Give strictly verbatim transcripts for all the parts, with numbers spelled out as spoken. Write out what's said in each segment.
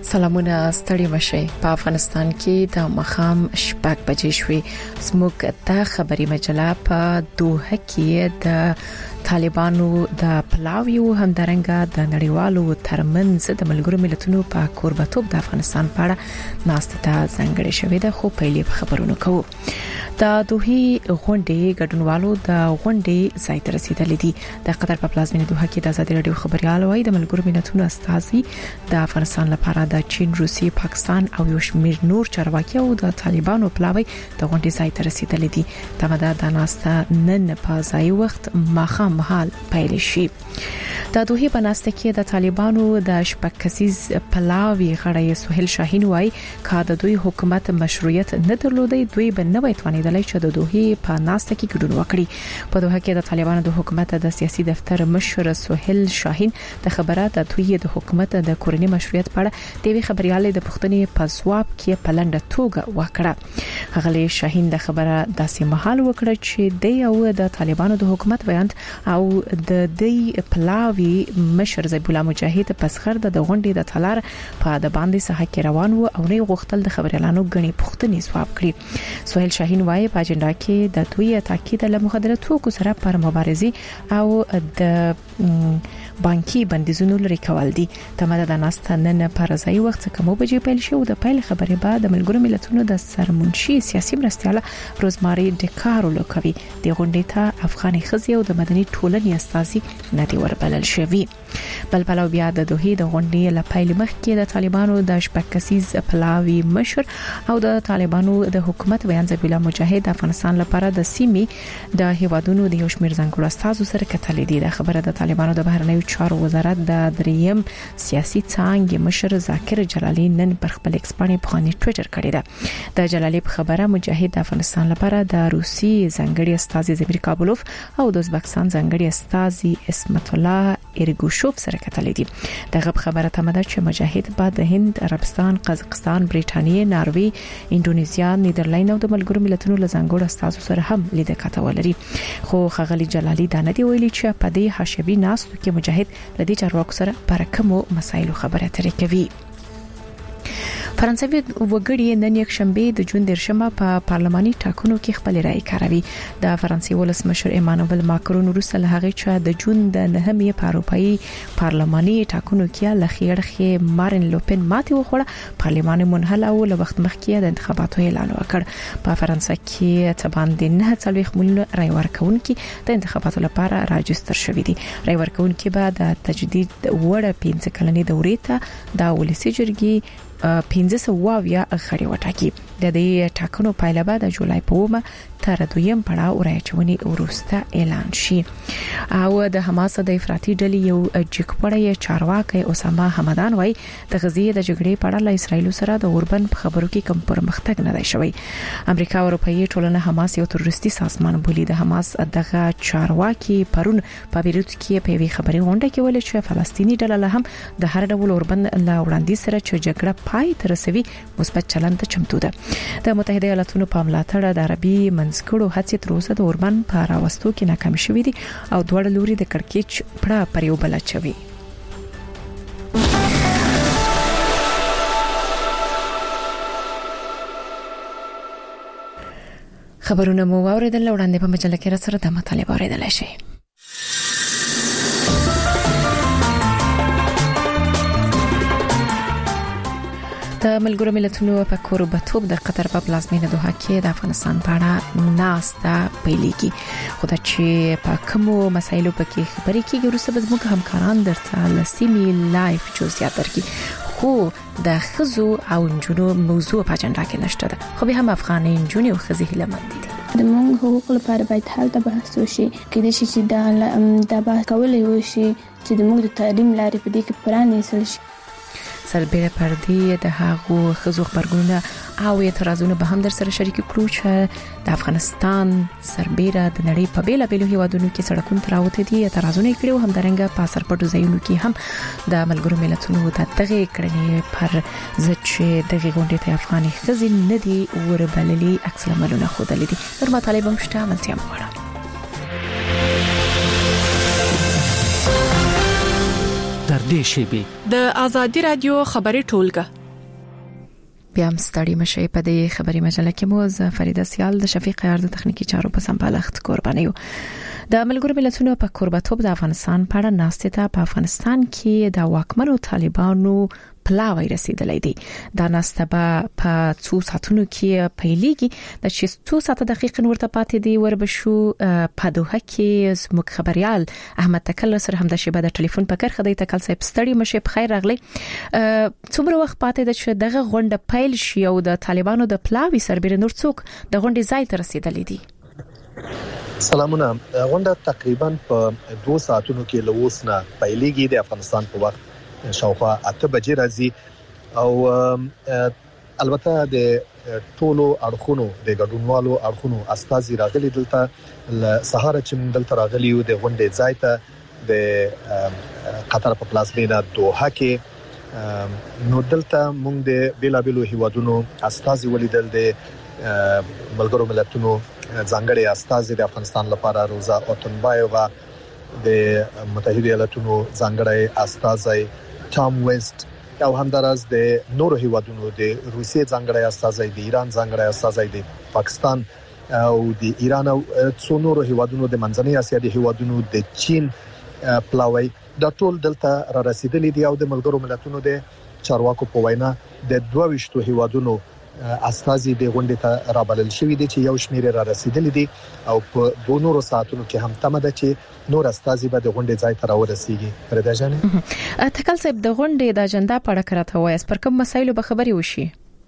سلامونه ستړي مشه په افغانستان کې د مخام شپږ بجې شوې زموږ د خبري مجله په دوه کې د طالبانو د پلاویو همدارنګه د نړیوالو ترمنځ د ملګرو ملتونو په کوربتوب د افغانستان په اړه ناستې ته ځانګړې شوې ده خو پیلې خبرونه کوو د دوه غونډې ګډونوالو د غونډې ځای ته رسیدلې دي د قطر په پلازمینه دوه کې د آزادي رادیو خبريال وای د ملګرو ملتونو استازي د افغانستان لپاره د چین، روسیې، پاکستان او یو شمېر نور چارواکي او د طالبانو پلاوی د غونډې ځای ته رسیدلې دي تمه د ناسته نن په ځای وخت ماخام مهال پیل شي د دوه بناسته کې د طالبانو د شپږ کسیز پلاوی غړی سهیل شاهین وای کا د دوی حکومت مشروعیت نه درلودي دوی به نه وای توانیدلای چې د دوه په ناسته کې ګډون وکړي په دوه کې د طالبانو د حکومت د سیاسي دفتر مشر سهیل شاهین د خبرات د دوی د حکومت د کورنۍ مشروعیت په اړه د خبريالې د پښتنې په ځواب کې پلنډه توګه وکړه هغه شاهین د خبره داسې محل وکړه چې د یو د طالبانو د حکومت بیان او د دې پلاوی مشر زیب الله مجاهد پسخر د غونډې د تلار په د باندې ساحه کې روان وو او نه غوښتل د خبريالانو غني پښتنې ځواب کړي سهیل شاهین وايي په اجنډا کې د دوی تاکید له مخدره توکو سره پر مبارزه او د بانکي بندیزونو لري کول دي تمه د ناست نن پر ځای وخت کوم بجې پیل شو د پیل خبرې بعد د ملګرو ملتونو د سرمنشي سیاسي مرستياله روزماري ډکارو لوکوي د غونډې ته افغاني خزي او د مدني ټولنې استازي ندي وربلل شوی بل بل بیا د دوه د غونډې له پیل مخکې د طالبانو د شپږ کسیز پلاوی مشر او د طالبانو د حکومت بیان زیب الله مجاهد افغانستان لپاره د سیمې د هیوادونو د یو شمېر ځنګړو استازو سره کتلې دي د خبره د طالبانو د بهرنیو چارو وزارت د دریم سیاسي څانګې مشر ذاکر جلالی نن پر خپل ایکس باندې په خاني ټوئیټر کړی ده د جلالی په خبره مجاهد د افغانستان لپاره د روسي ځنګړي استازي زمیر کابلوف او د ازبکستان ځنګړي استازي اسمت الله ایرګوشوف سره کتلې دي دغه خبره تمه ده چې مجاهد بعد د هند، عربستان، قزاقستان، بریټانیا، ناروی، انډونیزیا، نیدرلند او د ملګرو ملتونو له ځنګړو استازو سره هم لیدل کاته ولري خو خغلی جلالی دا نه دی ویلي چې په دې حشبي ناستو کې مجاهد لدی چارواکو سره پر کومو مسایلو خبره اترې کوي فرانسوي وګړي نن یک شنبه د جون درشمه په پارلماني ټاکنو کې خپل رائے کاروي د فرانسې ولسمشر ایمانوئل ماکرون روسل هغه چې د جون د نهمې په اروپאי پارلماني ټاکنو کې لخيړخه مارین لوپن ماتې وخوړه پارلمان منحل او له وخت مخکې د انتخاباتو اعلان وکړ په فرانسه کې تباندې نه څلويخ ملیون رائے ورکونکي د انتخاباتو لپاره راجستر شوي دي رائے ورکونکي بعد د تجدید وړ پنځه کلنې دورې ته د ولسی جرګي پنځه سوه یا غړي وټاکي د دې ټاکنو پایله بعد د جولای په ومه تر دویم پړاو راچونی ورسته اعلان شي او د حماس د افراطي ډلې یو جګپړی چارواکي اسامه حمدان وای د غزي د جګړې په اړه له اسرایل سره د اوربن په خبرو کې کم پرمختګ نه دی شوی امریکا او اروپאי ټولنه حماس یو تروریستي سازمان بولی د حماس دغه چارواکي پرون په بیروت کې په وی خبري غونډه کې ویل چې فلسطینی ډله له هم د هر ډول اوربن له وړاندې سره چې جګړه پای ته رسوي مثبت چلند ته چمتو ده د متحده ایالاتونو په ملاتړ د عربي منځګړو هڅې تر اوسه د اوربن په راوستو کې ناکام شوې دي او دوړ لوري د کړکېچ پړه پر یو بل چوي خبرونه مو اوریدل وړاندې په مجله کې را سره د مطالعه اوریدل شي د ملګرو ملتونو په کوربتوب د قطر په پلازمینه دوحه کې د افغانستان په اړه ناسته پیلېږي خو دا چې په کومو مسایلو پکې خبرې کیږي ورسره زموږ همکاران درته لسیمي لایف جزئیات درکړي خو د خزو او انجونو موضوع په اجنډا کې نشته ده خو به هم افغاني انجونې او خزي هلمند دي د موږ حقوق لپاره باید هلته بحث وشي کله چې دا د بحث کولای وشي چې د موږ د تعلیم لارې په دې کې پرانیستل شي سربېره پردې د هغو خزو خبرګونونه او اعتراضونه به هم در سره شریک کړو چې د افغانستان سربېره د نړۍ په بیلا بیلو هیوادونو کې سړکونو ته راوته دي اعتراضونه کړو هم درنګ په سرپټو ځایونو کې هم د ملګرو ملتونو د دغه کړنې پر ضد چې دغه غونډې ته افغاني خزي نه دي وربللي عکس العملونه خوده دي نور مطالب هم شته عملتیا مغواړم در دې شیبې د آزادي رادیو خبري ټولګه بیا هم ستړي مشي په دې خبري مجله کې مو ز فریده سیال د شفیق یار د تخنیکی چارو په سمبالښت قرباني یو د ملګرو ملتونو په قربتوب د افغانستان په اړه ناشته ته په افغانستان کې د واکمنو طالبانو پلاوی رسیدلې دي دا ناشته په څو ساعتونو کې پیلېږي د شپږ ساعته دقیقې ورته پاتې دی وربشو په دوه کې زموږ خبريال احمد تکل سره هم د شبه د ټلیفون په کرخه دی تکل صاحب ستړي مشه په خیر راغلی څومره وخت پاتې د چې دغه غونډه پیل شي او د طالبانو د پلاوی سربېره نور څوک د غونډې ځای ته رسیدلې دي سلامونه غونډه تقریبا په دوه ساعتونو کې لوسنه پیلېږي د افغانستان په وخت شاوخوا اته بجې راځي او البته د ټولو اړخونو د ګډونوالو اړخونو استازي راغلي دلته ل سهار چې دلته راغلي یو د غونډې ځای ته د قطر په پلازمینه دوحه کې نو دلته موږ د بیلابلو هیوادونو استازي ولیدل د ملګرو ملتونو ځانګړي استازي د افغانستان لپاره روزا اوتنبایووا د متحده ایالاتونو ځانګړي استازي ټام ویست او همدارس د نورو هیوادونو د روسیې ځانګړي استازي د ایران ځانګړي استازي د پاکستان او د ایران او څو نورو هیوادونو د منځنۍ اسیا د هیوادونو د چین پلاوی د ټول دلته را رسیدلي دي او د ملګرو ملتونو د چارواکو په وینا د دوه ویشتو هیوادونو استازي د غونډې ته رابلل شوې دي چې یو شمېر را رسیدلي دي او په دوه نورو ساعتونو کې هم تمه ده چې نور استازي به د غونډې ځای ته راورسیږي فردا جانې تکل صاحب د غونډې د اجنډا په اړه کراته وایي پر کوم مسایلو به خبري وشي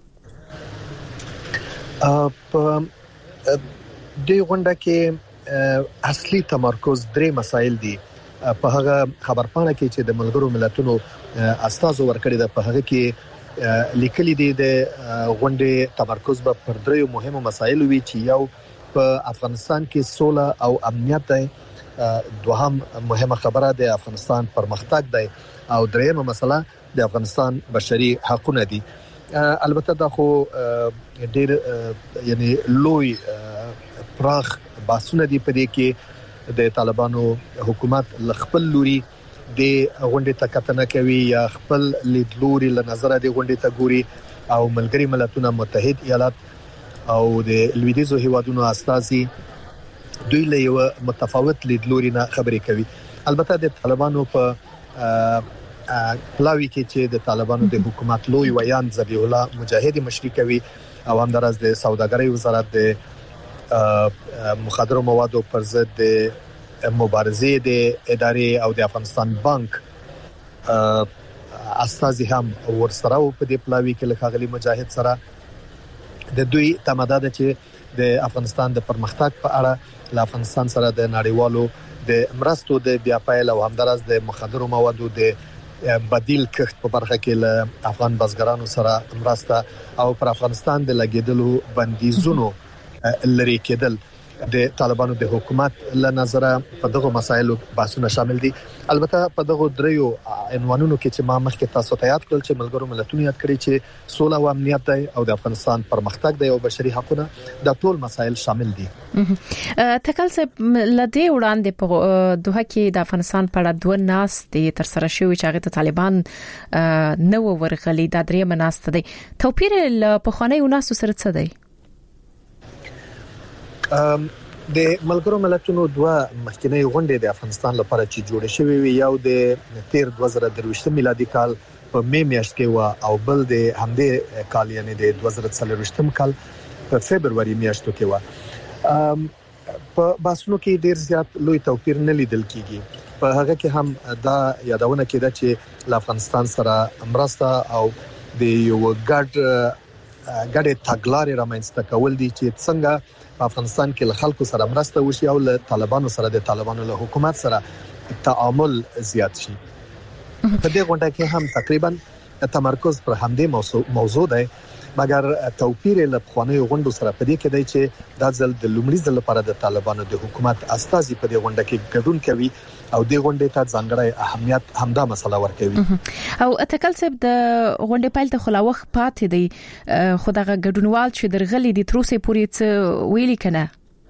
په د غونډه کې اصلي تمرکز درې مسایل دي په هغه خبرپاڼه کې چې د ملګرو ملتونو استازو ورکړي ده په هغه کې لیکلي دي د غونډې تمرکز به پر دریو مهمو مسایلو وی چې یو په افغانستان کې سوله او امنیت دی دوهم مهمه خبره د افغانستان پرمختګ دی او دریمه مسله د افغانستان بشري حقوقونه دي البته دا خو ډیر یعنی لوی پراخ بحثونه دي په دې کې د طالبانو حکومت لخپل لوري د غونډې ته کتنه کوي یا خپل لیدلوري له نظر د غونډې ته ګوري او ملګری ملتونه متحد ایالات او د لویدیزو هیوادونو استازي دوی له یو متفاوت لیدلوري نه خبرې کوي البته د طالبانو په پلاوی کې چې د طالبانو د حکومت لوی ویان ذبیح الله مجاهدی مشري کوي او همدارس د سوداګرۍ وزارت د مخدر موادو پر ضد د مبارزې د ادارې او د افغانستان بانک استازي هم ورسره په دې پلاوی کې لخغلي مجاهد سره د دوی تمداد چې د افغانستان د پرمختګ په اړه ل افغانستان سره د نړیوالو د مرستو د بیا پایل او همدارس د مخدر موادو د بدیل کښت په برخه کې ل افغان بزګرانو سره مرسته او پر افغانستان د لګیدلو بندیزونو لري کېدل د طالبانو د حکومت له نظر په دغه مسایلو بحثونه شامل دي البته په دغه دریو عنوانونو کې چې ما مخکې تاسو ته یاد کړل چې ملګرو ملتونو یاد کړی چې سوله او امنیت دی او د افغانستان پرمختګ دی او بشري حقوقونه د ټول مسایل شامل دي تکل صاحب لدې وړاندې په دوه کې د افغانستان په اړه دوه ناس د تر سره شوی چې هغه طالبان نو ورغلي د درې مناسته دي توپیر په خانه یو ناس سره څه دی د ملګرو ملتونو دوه مخکنی غونډې د افغانستان لپاره چې جوړې شوې وي یو د تیر دوه زره درویشت میلادي کال په می میاشت کې و او بل د همدې کال یعنی د دوه زره څلورویشتم کال په فبرवरी میاشتو کې و په باسنو کې ډیر زیات لوی توپیر نه لیدل کیږي په هغه کې هم دا یادونه کېده چې ل افغانستان سره مرسته او د یو ګډ ګډه تګلارې رامنځته کول دي چې څنګه په افغانستان کې له خلکو سره مرسته وشي او له طالبانو سره د طالبانو له حکومت سره تعامل زیات شي په دې غونډه کې هم تقریبا تمرکز پر همدې موضوع موضوع دی مګر توپیر له خواني غونډو سره په دې کې دی چې د ځل د لومړي ځل لپاره د طالبانو د حکومت استازي په دې غونډه کې ګډون کوي او د غونډې ته ځانګړی اهمیت همدا مسله ورکوي او اتکل صاحب د غونډې پایل ته خلاوخ پاتې دی خو دغه ګډونوال چې درغلي دي تر اوسه پورې څه ویلي کنه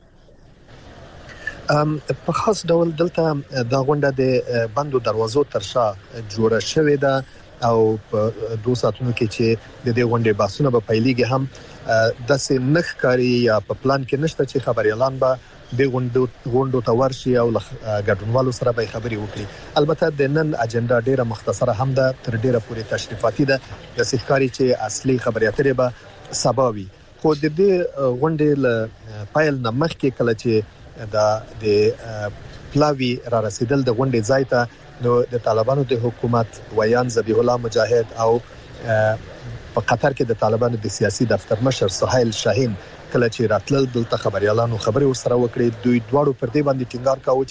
ام په خاص ډول دلته د غونډه د بندو دروازو ترشا جوړه شوې ده او په دوه ساعتونو کې چې د دې غونډې بحثونه به پیلېږي هم د سنخ کاری یا په پلان کې نشته چې خبري اعلان به د غونډو غونډو ته ورشي او ګډونوالو سره به خبري وکړي. البته د نن اجنډا ډیره مختصره هم ده، تر ډیره پورې تشریفاتي ده، د سحکاري چې اصلي خبري اترې به سباوي. خو د دې غونډې له پایل نه مخکې کله چې د د پلاوی را رسیدل د غونډې ځای ته نو د طالبانو د حکومت ویان ذبیح الله مجاهد او په قطر کې د طالبانو د سیاسي دفتر مشر سهیل شاهین کله چې راتلل دلته خبريالانو خبري ورسره وکړي. دوی دواړو پر دې باندې ټینګار کاوه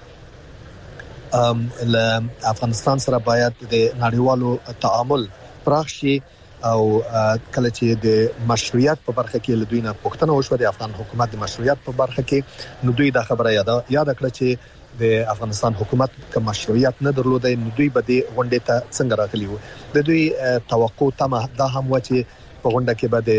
چې ام له افغانستان سره باید د نړیوالو تعامل پراخ شي او کله چې د مشروعیت په برخه کې له دوی نه پوښتنه وشوه د افغان حکومت د مشروعیت په برخه کې، نو دوی دا خبره یاد یاد کړه چې د افغانستان حکومت کوم مشروعیت نه درلودای، نو دوی به د غونډې ته څنګه راغلي وو. د دوی توقع تمه دا هم و چې په غونډه کې به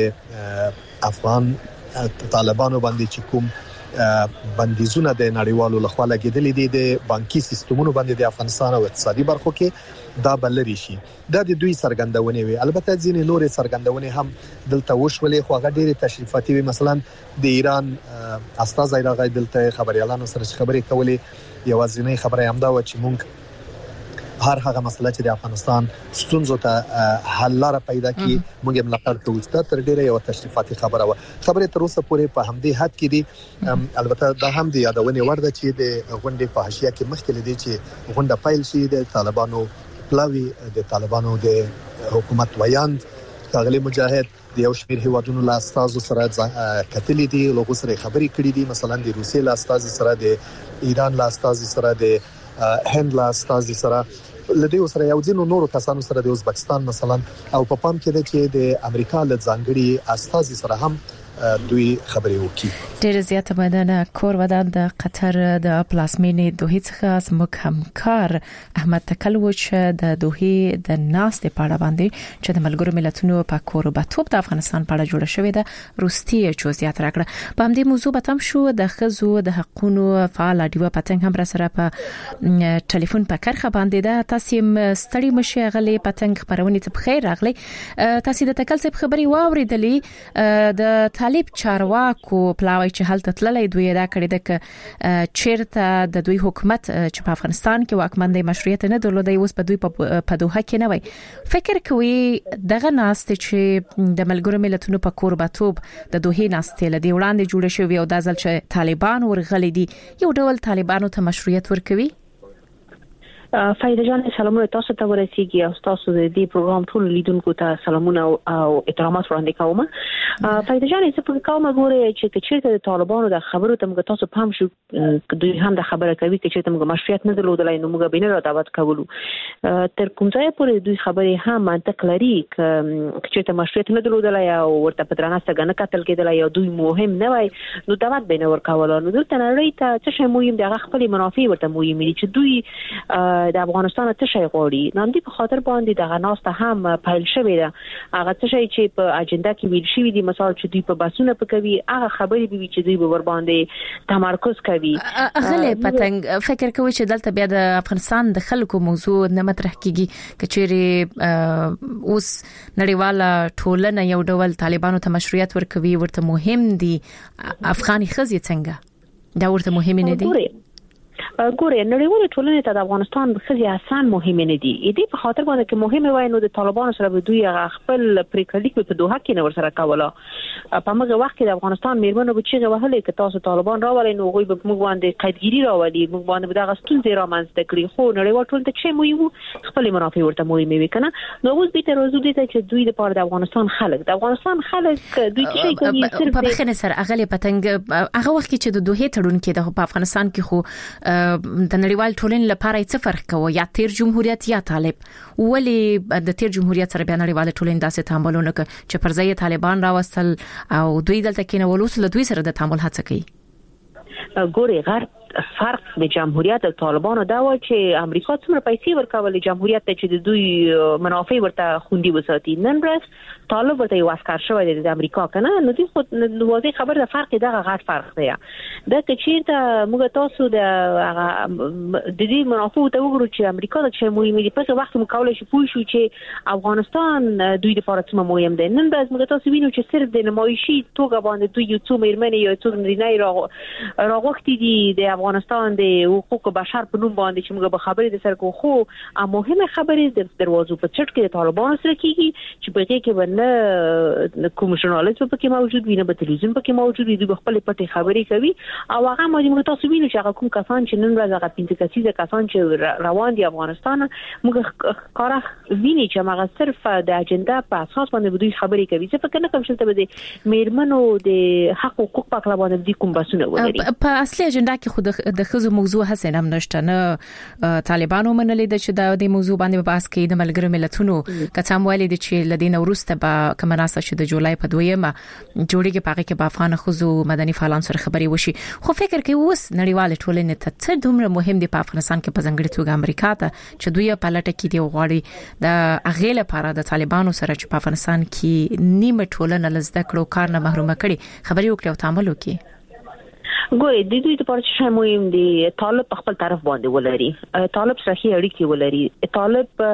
د افغان طالبانو باندې چې کوم بندیزونه د نړیوالو لخوا لګیدلې دي د بانکي سیستمونو باندې د افغانستان او اقتصادي برخو کې دا بلري شي. دا د دوی سرګندونې وي. البته ځینې نورې سرګندونې هم دلته وشولې، خو هغه ډېرې تشریفاتي وي. مثلا د ایران استازي راغی دلته خبريالانو سره خبرې کولې. یوازینی خبره هم دا و چې مونږ هر هغه مسله چې د افغانستان ستونزو ته حل لاره پیدا کړي موږ یې ملاتړ کوو. دا تر ډیره یو تشریفاتي خبره و. خبره تر اوسه پورې په همدې حد کې دي. البته دا هم د یادونې وړ ده چې د غونډې په حاشیه کې مخکې لدی چې غونډه پیل شي د طالبانو پلاوی د طالبانو د حکومت ویاند ښاغلي مجاهد د یو شمېر هیوادونو له استازو سره کتلې دي، لوګو سره خبرې کړې دي. مثلا د روسیې له استازي سره، د ایران له استازي سره، د هند له استازي سره، لدی سره یو ځینو نورو کسانو سره د ازبکستان مثلا، او په پام کې ده چې د امریکا له ځانګړي استازي سره هم دوی خبرې وکړي. ډېر زیاته مننه. کور ودان د قطر د پلاسمینې دوه څخه زموږ همکار احمد تکلوچ د دوه د ناس د پاړه باندې چې د ملګرو ملتونو په کوربتوب د افغانستان په اړه جوړه شوې ده روستي جزئیات راکړه. په همدې موضوع به تم شو د خزو د حقوقو فعال دیو پتنګ هم را سره په ټلیفون په کرخه باندې ده. تاسو ستړي مشه غلي پتنګ خبرونه ته بخیر راغلي. تاسو د تکل څخه خبري واوریدلې د طالب چارواکو پلاوی چې حالت تللې دوی دا کړی د ک چیرته د دوی حکومت چې په افغانستان کې واکمن دی مشروعیت نه درلودي، اوس په دوی په دوه کې نه وای. فکر کوي دغه ناست چې د ملګرو ملتونو په کوربتوب د دوه ناست لدی وړاندې جوړ شوی او د ځل چې طالبان ورغلي دي یو ډول طالبانو ته مشروعیت ورکوي. فایده جان سلامونه تاسو ته ورسیږي او تاسو د دې پروګرام ټول لیدونکو ته سلامونه او احترامات وړاندې کوم. فایده جان څه په کومه غوړي چې چیرته د طالبانو د خبرو ته موږ تاسو پام شو دوی هم د خبره کوي چې چیرته موږ مشروعیت نه درلودلای نو موږ بینه را دعوت کوو. تر کوم ځای پورې دوی خبرې هم منطق لري چې چیرته مشروعیت نه درلودلای او ورته په درانه څنګه قتل کېدلای او دوی مهم نه وای نو دعوت بینه ورکول نو دلته نړۍ ته څه شی مهم دغه خپل منافع ورته مهم دي چې دوی د افغانستان ته شي غوړي. نن دې په خاطر باندې دغه ناسته هم پیل شوې ده. هغه څه شي چې په اجنډا کې ویل شوی دي مثال چې دوی په باسونه پکوي هغه خبرې دي چې دوی به ور باندې تمرکز کوي. غلې پتنګ فکر کوي چې دلته بیا د افغانستان د خلکو موضوع نه مطرح کیږي کچېری اوس نړیواله ټولنه یو ډول طالبانو ته مشروعیت ورکوي ورته مهم دي. افغاني خزي څنګه دا ورته مهم نه دي؟ ګوره نړیواله ټولنه ته د افغانستان خزي آسان مهم نه دي. دې په خاطر باندې چې مهمه وای نو د طالبانو سره دوی خپل پریکړلیک په دوه کې نه ورسره کوله. په هغه وخت کې د افغانستان میرمنو به چیغه وهلې چې تاسو طالبان راولئ نو غوي به موږ باندې قیدګیری راولي، موږ باندې دغه ستونزې رامنځته کړي. خو نړیواله ټولنه چې مو خپل منافع ورته مهمه وي کنه. نو اوس به تر اوسه دې چې دوی لپاره د افغانستان خلک د افغانستان خلک دوی چې کوي صرف په بخنه سره اغلی پتنګ هغه وخت چې د دوه تړون کې د افغانستان کې خو د نړیوال ټولنې لپاره څه فرق کوي یا تیر جمهوریت یا طالب ولی د تیر جمهوریت سره بیا نړیوال ټولنې داسې تعاملونه کوي چې پر ځای طالبان راوستل او دوی دلته کې نه ولوس له دوی سره د تعامل هڅه کوي. ګوري غرب فرق د جمهوریت او طالبانو دا و چې امریکا څومره پیسې ورکولې جمهوریت ته چې د دوی منافع ورته خوندي وساتي. نن ورځ طالب ورته یو عسكر شوی دی د امریکا کنه، نو دوی خو واضح خبر د فرق دغه غټ فرق دی. دا چې چیرته موږ تاسو د د دې منافع ته وګورو چې امریکا د چې مهمه دي، په وخت مقابله شي پوه شو چې افغانستان دوی د لپاره څه مهم دی. نن ورځ موږ تاسو وینو چې صرف د نمایشي توګه باندې دوی یو څو مېرمنې یو څو نارینه راغوښتي دي د افغانستان د حقوق بشر په نوم باندې چې موږ به خبرې د سر کو، خو مهمه خبرې د دروازو په چټ کې د طالبانو سره کیږي چې په کې کې ونه کوم ژورنالیست په کې موجود وي، نه په تلویزیون په کې موجود وي، دوی خپل پټي خبرې کوي. او هغه موږ تاسو وینو چې هغه کوم کسان چې نن ورځ هغه پنځه کسیزه کسان چې روان دي افغانستان، موږ کار ویني چې هغه صرف د اجنډا په اساس باندې دوی خبرې کوي. څه فکر نه کوم چې ته د میرمنو د حق حقوق په اړه باندې د کوم بحثونه ولري. په اصلي اجنډا کې خود د خزو موضوع هڅه هم نشته، نه طالبانو منلې د چې د موضوع باندې بحث کوي. د ملګرو ملتونو کڅام ویلي دي چې لدین وروسته به کوم ناسه چې د جولای په دویمه جوړیږي پاکه کې په افغان خزو مدني فعالان سره خبري وشي. خو فکر کوي اوس نړیوال ټولنې ته څه دومره مهم دي په افغانستان کې په ځنګړي توګه امریکا ته چې دوی په لټه کې دی غواړي د اغه لپاره د طالبانو سره چې په افغانستان کې نیمه ټولنه لزده کړو کار نه محروم کړي خبري وکړي او تعامل وکړي. ګورې د دوی لپاره چې مهم دي طالب په خپل طرف باندې ولري، طالب صحیح اړیکې ولري، طالب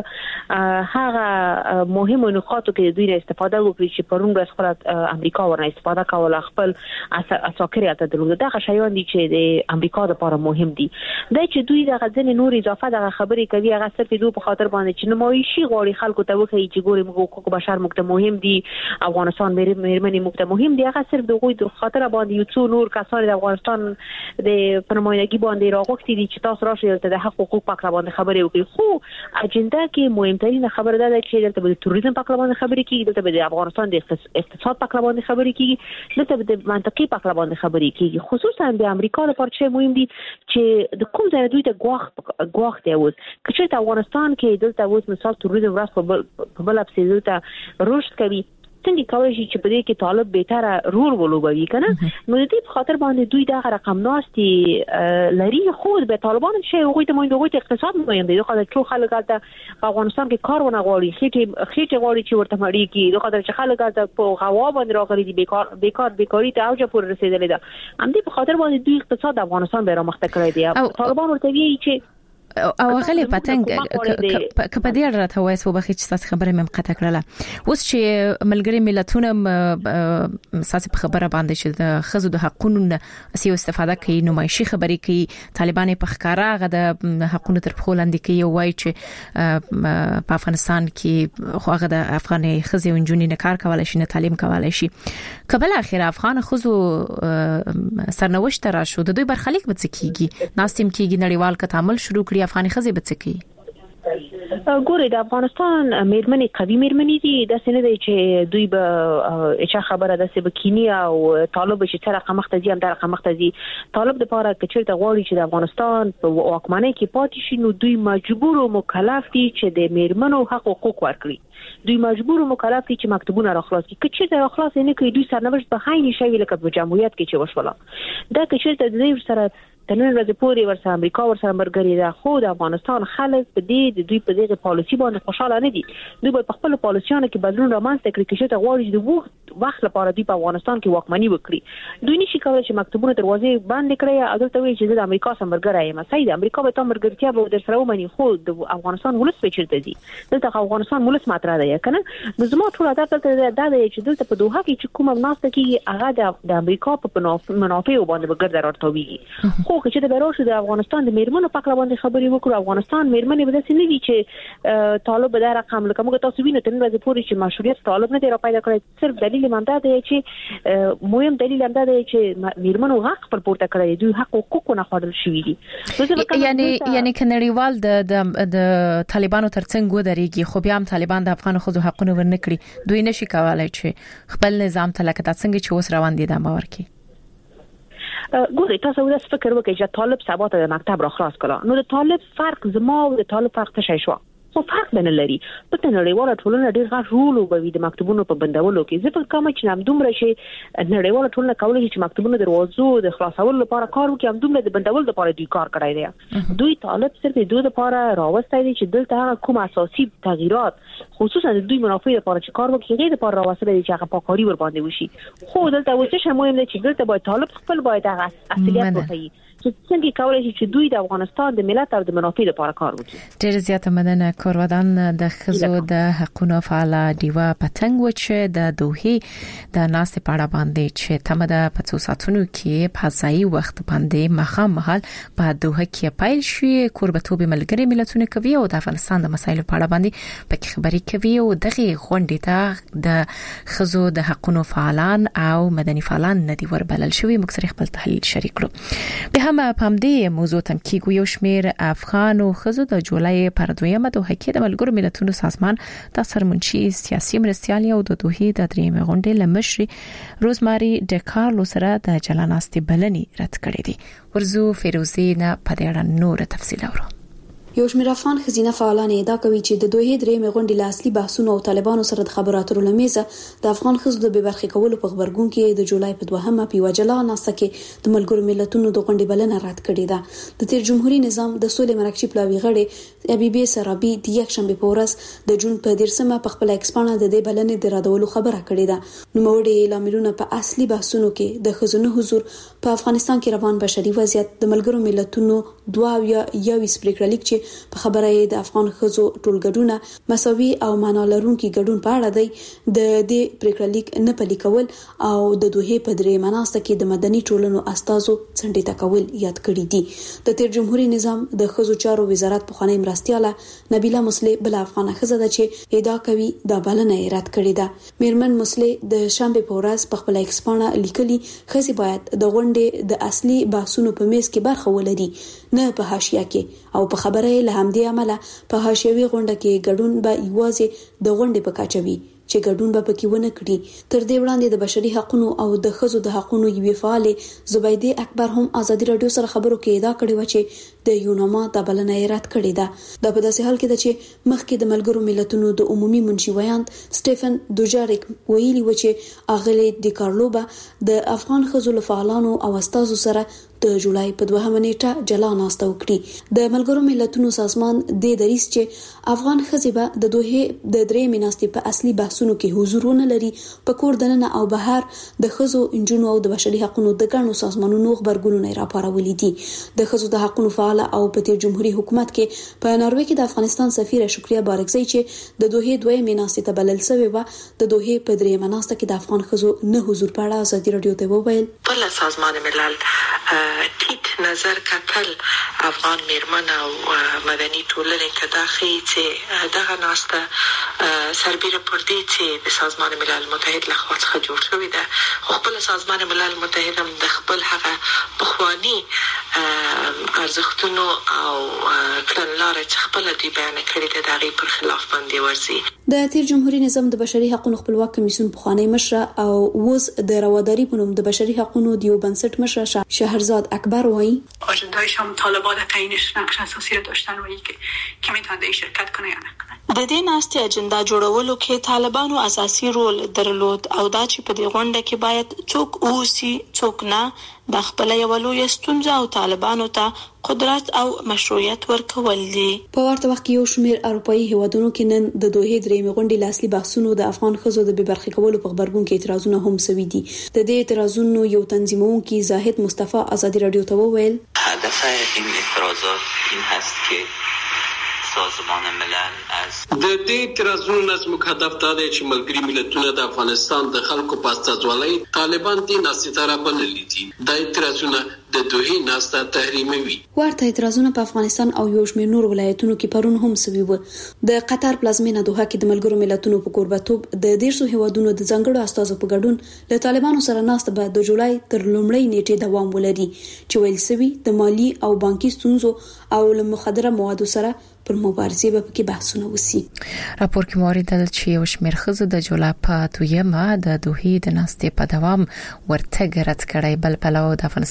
هغه مهمه نقاطو کې دوی نه استفاده وکړي چې پرون ورځ خپل امریکا ورنه استفاده کوله، خپل اساکریات درلوده. دا شایان دي چې د امریکا لپاره مهم دي. دا چې دوی د غزل نور اضافه د خبرې کوي هغه صرف دوی په خاطر باندې چې نمایشي غوړي خلکو ته وکړي چې ګورې موږ حقوق بشر موږ مهم دي، افغانستان مېرمنې موږ مهم دي. هغه صرف د غوي د خاطر باندې یو څو نور کسان د افغانستان د پرمایګي باندې راغوښتي دي چې تاسو راشئ ته د حق حقوق په اړه باندې خبرې وکړي. خو اجنډا کې مهمترین خبره ده چې دلته د توریزم په اړه باندې خبرې کیږي، دلته د افغانستان د اقتصاد په اړه باندې خبرې کیږي، دلته د منطقي په اړه باندې خبرې کیږي. خصوصا د امریکا لپاره چې مهم دي چې د کوم ځای دوی ته غواخ غواخ دی اوس چې افغانستان کې دلته اوس مثال توریزم راس په بل افسې دلته رشد کوي، څنګه کوي چې په دې کې طالب بهتره رول ولوبوي کنه. نو د دې په خاطر باندې دوی دا رقم ناشتي لري. خو د طالبانو شی هغه ته مونږ د اقتصاد مهم دی، دا چې خلک ته په افغانستان کې کار ونه غواړي، خېټه خېټه غواړي چې ورته مړی کی، دا چې خلک ته په هوا باندې راغلي دي، بیکار بیکار بیکاری ته اوجه پور رسیدلې ده. هم دې په خاطر باندې دوی اقتصاد افغانستان به را مخته کړی دی. طالبان ورته وی چې او غلي پتنګ کپه دې راته وایي سو بخې چې تاسو خبره مم قطع کړله. اوس چې ملګری ملتونه اساس په خبره باندې چې د خزو د حقوقو سي استفاده کوي، نمایشي خبرې کوي، طالبان په ښکارا غ د حقوقو تر خپل اندې کوي، وایي چې په افغانستان کې خو هغه د افغاني خزي ونجونی نه کار کولای شي، نه تعلیم کولای شي. قبل اخر افغان خزو سرنوشت را شو د دوی برخلیک بڅکیږي، ناستیم کیږي، نړیوال کتامل شروع کړی، افغاني خزي بڅکی. ګورې د افغانستان مېرمنې قوي مېرمنې دي، د سینې دی چې دوی به اچا خبره ده چې بکینیا او طالب چې تر رقم مختزي هم در رقم مختزي طالب د پاره کچیر ته غواړي چې د افغانستان په واکمنۍ کې پاتې شي، نو دوی مجبور او مکلف دي چې د مېرمنو حق حقوق ورکړي. دوی مجبور او مکلف دي چې مکتوبونه راخلاص کړي. کچیر ته راخلاص نه کوي دوی سرنوشت به هاي نشي لکه په جمهوریت کې چې وشوله. دا کچیر ته د دې سره تنن ورځ پورې ورسره امریکا ورسره مرګري ده. خو د افغانستان خلک په دې د دوی په دغه پالیسي باندې خوشاله نه دي. دوی په خپل پالیسیانو کې بدلون رامنځته کړي چې ته غواړي د وخت وخت لپاره دوی په افغانستان کې واکمني وکړي. دوی نشي کولای چې مکتوبونه دروازې بند کړي او دلته وایي چې د امریکا سره مرګري یم. صحیح ده، امریکا به تاسو مرګرتیا به در سره ومني، خو د افغانستان ولس په چیرته دي؟ دلته افغانستان ولس ماته راځي کنه. نو زما ټول عادت ته دا دی چې دلته په دوحه کې چې کومه مناسبه کې هغه د امریکا په منافع باندې وګرځي راټوي. خو چې د بیروش د افغانستان د میرمنو په اړه باندې خبرې وکړو، افغانستان میرمنې به داسې نه وي چې طالب به دا رقم لکه موږ تاسو وینئ تر ورځې پورې چې مشروعیت طالب نه دی را پیدا کړی. صرف دلیل مانده دی چې مهم دلیل هم دا دی چې میرمنو حق پر پورته کړی، دوی حق حقوق نه خوړل شوی دي. یعنی یعنی کنړیوال د د طالبانو ترڅنګ ودرېږي، خو بیا هم طالبان د افغان خزو حقونه ورنکړي. دوی نشي کولای چې خپل نظام ته لکه څنګه چې اوس روان دي د باور کې. ګورې تاسو ولې فکر وکړئ چې طالب سبا ته د مکتب را خلاص کړه، نو د طالب فرق زما او د طالب فرق څه شي شو؟ خو فرق نه لري په نړیواله ټولنه ډیر غټ رول وبوي د مکتوبونو په بندولو کې زه په کومه چې نام دومره شي نړیواله ټولنه کولای شي چې مکتوبونو دروازو د خلاصولو لپاره کار وکړي هم دومره د بندولو لپاره دوی کار کړی دی دوی طالب صرف دوی لپاره راوستای دي چې دلته کوم اساسي تغییرات خصوصا د دوی منافع لپاره چې کار وکړي غیر لپاره راوستل دي چې هغه پاکاري ور باندې وشي خو دلته وڅ مهم دی چې دلته باید طالب خپل باید هغه اصليت وښيي چې څنګه کولای شي چې دوی د افغانستان د ملت او د منافع لپاره کار وکړي. ډېر زیاته مننه کورودان د خزو د حقوقو فعال دیوا پتنګ و چې د دوه د ناس په اړه باندې چې تمه د پڅو ساتونو کې په ځای وخت باندې مخام محل په دوه کې پایل شي قربتوب ملګری ملتونه کوي او د افغانستان د مسایلو په اړه باندې په خبري کوي او دغه غونډې ته د خزو د حقوقو فعالان او مدني فعالان ندي وربلل شوی مکسر خپل تحلیل شریک کړو. هم په دې موضوع تم کېږي یو شمیر افغان او خزو د جولای پر دویمه دوه کې د ملګرو ملتونو سازمان د سرمنشي سیاسي مرستيالي او د دوه د درېمه غونډې لمشري روزماري د کارلو سره د جلاناستي بلني رد کړې دي ورزو فیروزی نه په دې اړه نور تفصیل اورو. یو شمېر افغان خزینه فعالان ادعا کوي چې د دوه درېمه غونډې له اصلي بحثونو او طالبانو سره د خبرو اترو لمیزه د افغان خزو د ببرخي کولو په خبرګون کې د جولای په دوهمه په وجلا ناسته کې د ملګرو ملتونو د غونډې بلنه رد کړې ده. د تیر جمهوریت نظام د سولې مرکزي پلاوی غړي ابيبي سرابي د یک شنبه په ورځ د جون په دیرشمه په خپل ایکسپانه د دې بلنې د ردولو خبره کړې ده. نو موړي لاملونه په اصلي بحثونو کې د خزونو حضور په افغانستان کې روان بشري وضعیت د ملګرو ملتونو دوه یا یو سپریکر لیک چې په خبره د افغان خزو ټولګډونه مساوي او معنا لرونکي ګډون په اړه دی د دې پریکړلیک نه پلي کول او د دوه په درې مناسته کې د مدني ټولنو استازو څنډې تکول یاد کړی دي. د تیر جمهوریت نظام د خزو چارو وزارت په خانه مرستياله نبیله مسلې بل افغان خزه ده چې ادعا کوي د بلنه رد کړی ده. میرمن مسلې د شنبه په ورځ په خپل ایکسپانه لیکلي خزي باید د غونډې د اصلي بحثونو په میز کې برخه ولري نه په حاشیه کې او په خبره له همدې عمله په حاشیوي غونډه کې ګډون به یوازې د غونډې په کاچوي چې ګډون به پکې ونه کړي. تر دې وړاندې د بشري حقوقو او د خزو د حقوقو یوې فعال زبیده اکبر هم ازادي رادیو سره خبرو کې ادعا کړې و چې د یوناما د بلنه رد کړې ده. د په داسې حال کې ده چې مخکې د ملګرو ملتونو د عمومي منشي ویاند سټيفن دوجاریک ویلي و چې اغلی د کارلوبا د افغان خزو فعالانو او استازو سره د جولای په دوهمه نیټه جلا ناسته وکړي. د ملګرو ملتونو سازمان د دریس چې افغان خزبه د دوه د درې مناستې په اصلي بحثونو کې حضورونه لري په کور دننه او بهر د خزو انجونو او د بشري حقوقو د ګڼو سازمانونو خبرګونونه راپارولي دي. د خزو د حقوقو فعال او په تیر جمهوریت حکومت کې په ناروې کې د افغانستان سفیر شکریا بارکزی چې د دوه دوه مناستې ته بلل شوی و د دوه په درې مناسته کې د افغان خزو نه حضور په اړه ازادي رادیو ته وویل بل سازمان ملل ټیټ نظر کتل افغان میرمن او مدني ټولنې ته داخلي چې دغه ناسته سربېره پر دې چې د سازمان ملل متحد لخوا څخه جوړ شوی ده خو خپل سازمان ملل متحد هم د خپل هغه پخوانی ارزښتونو او کړنلارې چې خپل دی بیان کړی د دغه پر خلاف باندې ورسي. د تیر جمهوریت نظام د بشري حقوقو خپلواک کمیسیون پخوانی مشر او وز د رواداری په نوم د بشري حقوقو دیو بنسټ مشر شهرزاد اکبر وایي آجنده‌هایش هم طالبان تعیینش نقش اساسی را داشتن و اینکه کی میتونه در شرکت کنه یا نکنه. د دې ناستې اجنډا جوړولو کې طالبانو اساسي رول درلود او دا چې په دې غونډه کې باید څوک اوسي څوک نه د خپل یو لوی ستونزه او طالبانو ته قدرت او مشروعیت ورکول دي. په ورته وخت کې یو شمېر اروپאי هیوادونو کې نن د دوه درېمې غونډې لاصلي بحثونو د افغان خزو د ببرخي کولو په خبرګون کې اعتراضونه هم سوي دي. د دې اعتراضونو یو تنظیمونکي زاهد مصطفی ازادي رادیو ته وویل هدف این اعتراضات این هست که سازمان ملل از د دې اعتراضونو نظم هدف دا دی چې ملګري ملتونه د افغانستان د خلکو په استازولۍ طالبان دي ناستاره بللي دي. دا اعتراضونه د دوه ناسته تحریموي. ورته اعتراضونه په افغانستان او یو شمېر نور ولایتونو کې پرون هم سوي وو. د قطر پلازمینه دوحه کې د ملګرو ملتونو په کوربتوب د دیرشو هیوادونو د ځنګړو استازو په ګډون له طالبانو سره ناسته به د جولای تر لومړۍ نیټې دوام ولري چې ویل سوي د مالی او بانکي ستونزو او له مخدره موادو سره پر مبارزې به کې بحثونه وسی. راپور کې موریدل چې یو شمېر خزه د جولای په دویمه د دوه د ناستې په دوام ورته ګرځ کړي بل پلو د افغانستان لپاره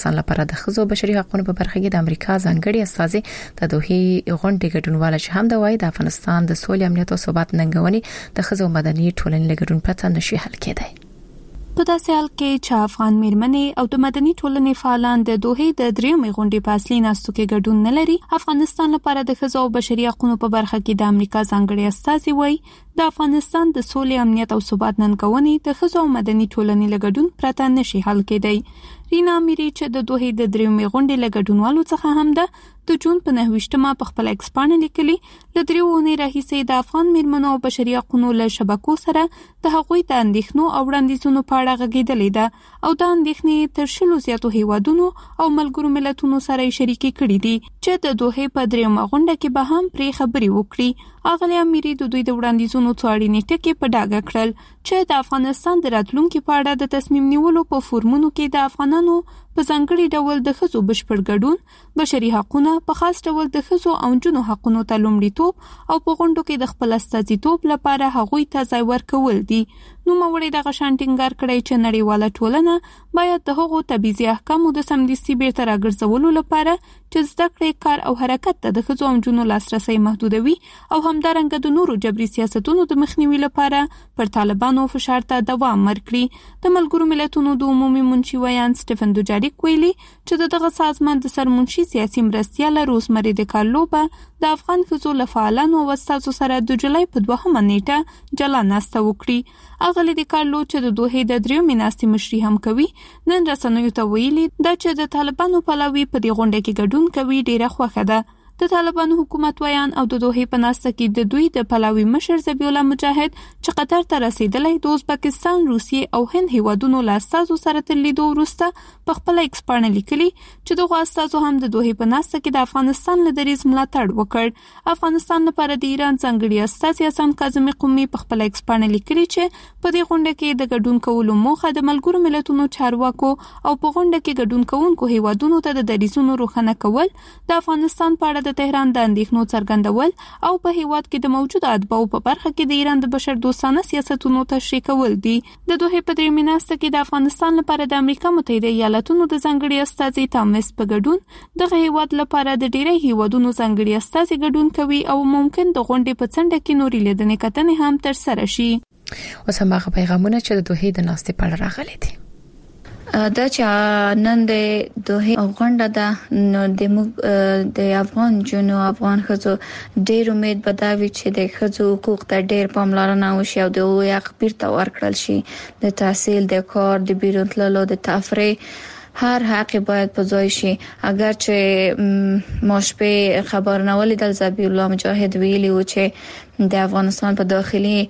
د خزو بشري حقوقو په برخه کې د امریکا ځانګړي استاذ د دوه غونډې ګډونوال چې هم د وای د افغانستان د سولې امنیت او ثبات ننګونې د خزو مدني ټولنې لګډون پرته نشي حل کېدای. په داسې حال کې چې افغان میرمنې او د مدني ټولنې فعالان د دوه د دریمې غونډې په اصلي ناستو کې ګډون نه لري، افغانستان لپاره د ښځو او بشري حقوقو په برخه کې د امریکا ځانګړي استازي وایي د افغانستان د سولې امنیت او ثبات ننګونې د ښځو او مدني ټولنې لګډون پرته نشي حل کېدای. رینا میری چې د دوه د دریمې غونډې لګډونوالو څخه هم ده د جون په نهویشتمه په خپل ایکسپانه لیکلي ل دریوونی راهیسې د افغان میرمنو او بشري حقوقو له شبکو سره د هغوی د اندېښنو او وړاندیزونو په اړه غږېدلې ده او د اندېښنې تر شلو زیاتو هیوادونو او ملګرو ملتونو سره شریکي کړې دي چې د دوه په دریمه غونډه کې به هم پرې خبري وکړي. اغلی امیری د دوی د وړاندیزونو څو اړینې ټکي په ډاګه کړل چې د افغانستان د راتلونکو په اړه د تصمیم نیولو په فورمونو کې د افغانانو په ځانګړي ډول د ښځو بشپړ ګډون، بشري حقوقونه په خاص ډول د ښځو او نجونو حقوقو ته لومړیتوب او په غونډو کې د خپل استازیتوب لپاره هغوی ته ځای ورکول دي. نو موري د غشانټینګار کړی چې نړیواله ټولنه باید د هغو تبعیضي احکامو د سمدستي بیرته راګرځولو لپاره چې زده کړې کار او حرکت ته د ښځو او نجونو لاسرسي محدودوي او همدارنګه د نورو جبري سیاستونو د مخنیوي لپاره پر طالبانو فشار ته دوام ورکړي. د ملګرو ملتونو د عمومي منشي ویان سټيفن دوجاریک ویلي چې دغه سازمان د سرمنشي سیاسي مرستیال روزمری د کارلو به د افغان ښځو له فعالانو او استادو سره د جولای په دوهمه نیټه جلا ناسته وکړي. اغلی د کارلو چې د دوه د دریمې ناستې مشري هم کوي نن رسنیو ته ویلي دا چې د طالبانو پلاوی په دې غونډه کې ګډون کوي ډیره خوښه ده. د طالبانو حکومت ویان او د دوه په ناسته کې د دوی د پلاوی مشر ذبیح الله مجاهد چې قطر ته رسیدلی د ازبکستان، روسیې او هند هیوادونو له استازو سره تر لیدو وروسته په خپل ایکسپانه لیکلي چې دغه استازو هم د دوه په ناسته کې د افغانستان له دریځ ملاتړ وکړ. افغانستان لپاره د ایران ځانګړي استازي حسن کاظمي قومي په خپل ایکسپانه لیکلي چې په دې غونډه کې د ګډون کولو موخه د ملګرو ملتونو چارواکو او په غونډه کې ګډون کوونکو هیوادونو ته د دریځونو روښانه کول، د افغانستان په اړه د تهران د اندېښنو څرګندول او په هیواد کې د موجوده اتباعو په برخه کې د ایران د بشر دوستانه سیاستونو تشریح کول دي. د دوه په دریمې ناسته کې د افغانستان لپاره د امریکا متحده ایالاتونو د ځانګړي استازي تامس په ګډون دغه هیواد لپاره د ډیری هیوادونو ځانګړي استازي ګډون کوي او ممکن د غونډې په څنډه کې نورې لیدنې کتنې هم تر سره شي. اوس هم هغه پیغامونه چې د دوه د ناستې په اړه راغلي دي. دا چې نن د دوه غونډه ده نو د د افغان جنو افغان خزو ډېر امید بداوي چې د خزو حقوق ته ډېر پاملرنه وشي او د حق بیرته ورکړل شي. د تحصیل، د کار، د بیرون تللو، د تفریح هر حق باید په ځای شي. اگر چې ماشپه خبرونه ولیدل ذبیح الله مجاهد ویلي و چې د افغانستان په داخلي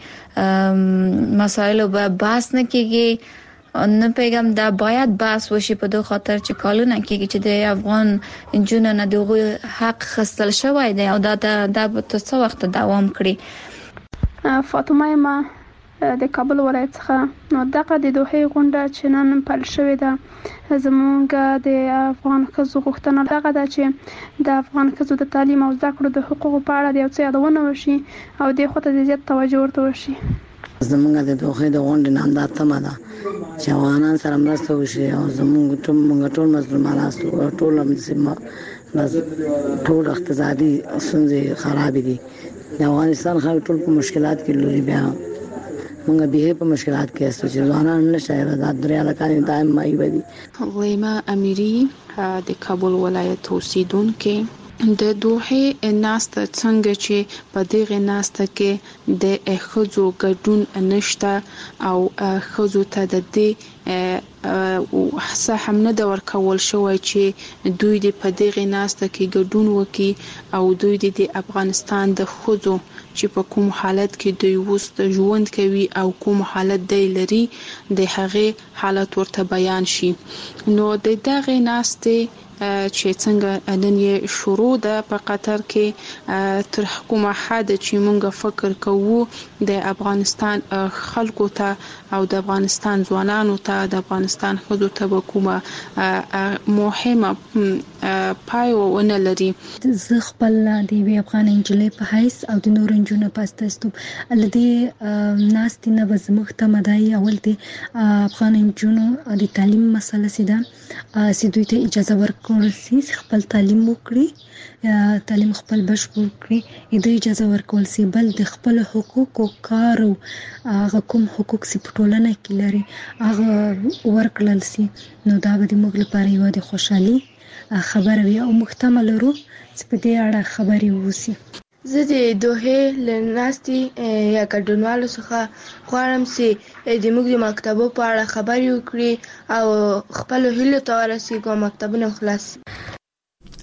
مسایلو به بحث نه کیږي، نه پیغام دا باید بحث وشي په دوه خاطر چې کالونه کې چې د افغان جنونو نه دغه حق خستل شوی دی او دا د څه وخت دوام کړي. فاطمه ما د کابل ولایت څخه نو دغه د دوه غونډه چې نن پل شوې ده زمونږ د افغان خزو غوښتنه دغه ده چې د افغان خزو د تعلیم او زده کړو د حقوقو په اړه د یو څه یادونه وشي او د خو ته زیات توجه ورته وشي. زمونږ د دوه د غونډې نن دا تمه ده چې افغانان سره مرسته وشي او زمونږ ټول موږ ټول مظلومان یاستو، ټول ټول اقتصادي ستونزې خراب دي. د افغانستان خلک ټول په مشکلات کې لوري بیا موږ به په مشکلات کې یاستو چې ځوانان نشي آزاد دریا لکه دایم مای ودی. غیمه امیری د کابل ولایت اوسیدونکو د دوه ناسته څنګه چې په دغه ناسته کې د خزو ګډون نشته او خزو ته د دې وحصه هم نه د ورکول شوی چې دوی د په دغه ناسته کې ګډون وکړي او دوی د افغانستان د خزو چې په کوم حالت کې دوی وست ژوند کوي او کوم حالت دی لري د هغه حالت ورته بیان شي. نو د دغه ناسته چې څنګه نن یې شروع ده په قطر کې تر حکومت حد چې موږ فکر کوو د افغانستان خلکو ته او د افغانستان ځوانانو ته د افغانستان خځو ته کومه مهمه پایونه لري. زه خپل د وی افغان انجلۍ په حیث او د نور انجونو په استاستوب الدې ناستې نه بزمخ ته مدای اول د افغان انجونو د تعلیم مسله سیده چې دوی ته اجازه ورکړل شي خپل تعلیم وکړي تعلیم خپل بشپړ کړي د اجازه ورکول شي بل د خپل حقوق او کار او هغه کوم حقوق چې په ټولنه کې لري هغه ورکړل شي نو دا به موږ لپاره یو د خوشحالي خبره وي او محتمل ورو چې په دې اړه خبري وسی. زه د دوه لناستي یا ګډونوالو څخه غواړم چې د موږ د مکتبو په اړه خبرې وکړي او خپل هیلو ته ورسیږو مکتبونه خلاص.